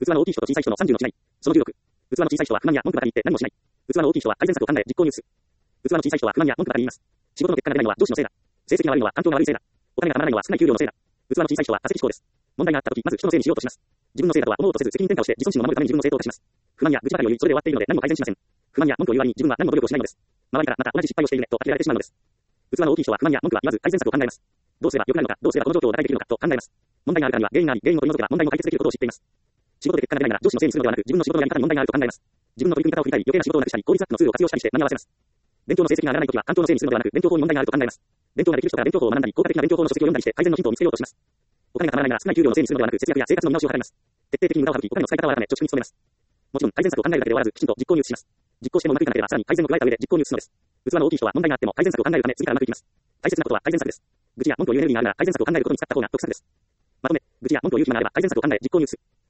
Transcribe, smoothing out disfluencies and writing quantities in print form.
器の大きい人と小さい人の30の違い。その16。器の小さい人は不満や文句ばかり言って何もしない。器の大きい人は改善策を考え実行に移す。器の小さい人は不満や文句ばかり言います。仕事の結果が出ないのは上司のせいだ。成績が悪いのは環境が悪いせいだ。お金がたまらないのは少ない給料のせいだ。器の小さい人は化石思考です。問題があったとき、まず人のせいにしようとします。自分のせいだとは思おうとせず責任転嫁をして自尊心を守るために自分の正当化します。不満や愚痴ばかりを言い、それで終わっているので何も改善しません。不満や文句を言う割に自分は何も努力をしないのです。周りからまた同じ失敗をしているねと呆れられてしまうのです。器の大きい人は不満や文句は言わず改善策を考えます。どうすれば良くなるのか、どうすればこの状況を打開できるのかと考えます。問題があるからには原因があり、原因を取り除けば問題も解決できることを知っています。仕事で結果が出ないなら上司のせいにするのではなく、自分の仕事のやり方に問題があると考えます。自分の取り組み方を振り返り、余計な仕事をなくしたり、効率アップのツールを活用したりして間に合わせます。勉強の成績が上がらないときは環境のせいにするのではなく、勉強法に問題があると考えます。勉強ができる人から勉強法を学んだり、効果的な勉強法の書籍を読んだりして改善のヒントを見つけようとします。お金がたまらないなら少ない給料のせいにするのではなく、節約や生活の見直しを図ります。徹底的に無駄を省き、お金の使い方を改め、貯蓄に努めます。もちろん改善策を考えるだけで終わらず、きちんと実行に移します。実行してもうまくいかなければ、さらに改善を加えた上で実行に移すのです。器の大きい人は問題があっても改善策を考えるため次からうまくいきます。大切なことは改善策です。愚痴や文句を言うエネルギーがあるなら改善策を考えることに使った方が得策です。まとめ、愚痴や文句を言う暇があれば改善策を考え実行に移す。